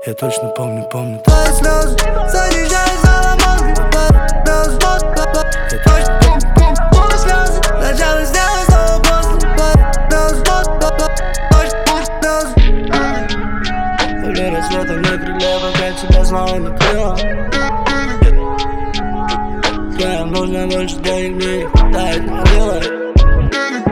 Я точно помню Твои слезы заезжают за ломонки. Я точно помню твои слезы. Сначала сделай снова после. Или рассветом не прилепо, как тебя снова не крыло. Тебе нужно больше денег, мне не хватает, не делай.